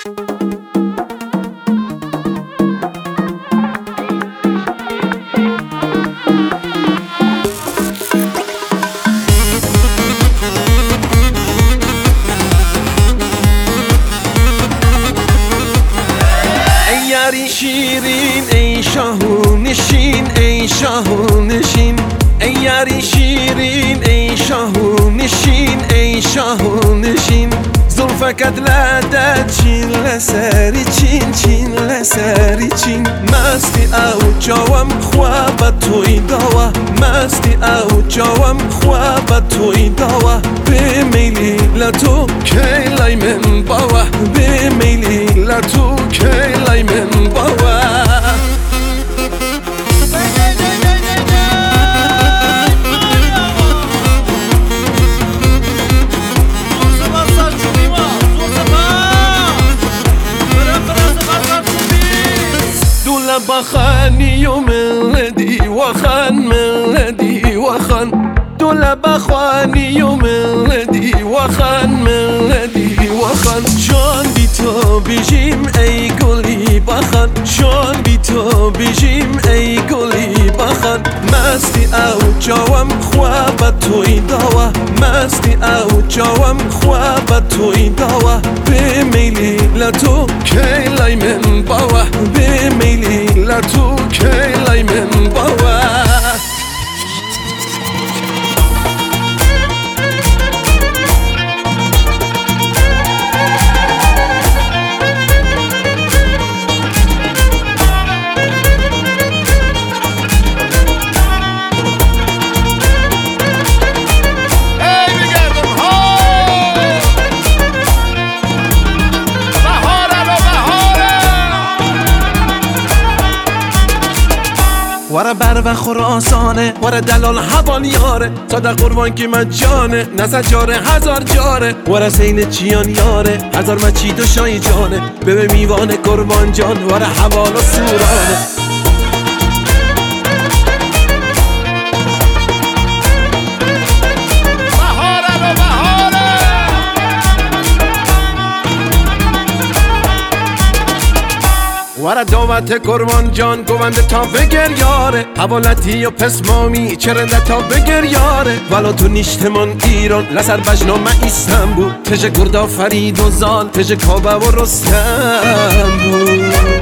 شیرین ای شاهو نشین ای شاهو نشین ای یاری شیرین ای شاهو نشین ای شاهو نشین زلفکت لدد چین لسری چین چین لسری چین مستی او جاوم خواب توی داوا مستی او جاوم خواب توی داوا به میلی لتو کی لای من باوا به میلی لتو کی لای من باوا بخاني وملدي وخان ملدي وخان دول بخواني وملدي وخان ملدي وخان شون بی تو بیجیم ای گلی بخان شون بی تو بیجیم ای گلی بخان مستی او جاوم خواب توی داوا مستی او جاوم خواب توی داوا به میلی لتو کی لای من باوا به میلی لتو کی لای من باوا ورا بر و خراسانه ورا دلال حوالیاره صادق قربان که من جانه نزد جاره هزار جاره ورا سیل چیان یاره هزار مچید و شای جانه به میوان قربان جان ورا حوال و سورانه ورا دعوت قربان جان گوونده تا بگر یاره حوالتی و پسمامی چرنده تا بگر یاره ولا تو نیشتمان ایران لسر بجنامه ایستان بود تژ گردا فرید و زال تژ کابه و رستم بود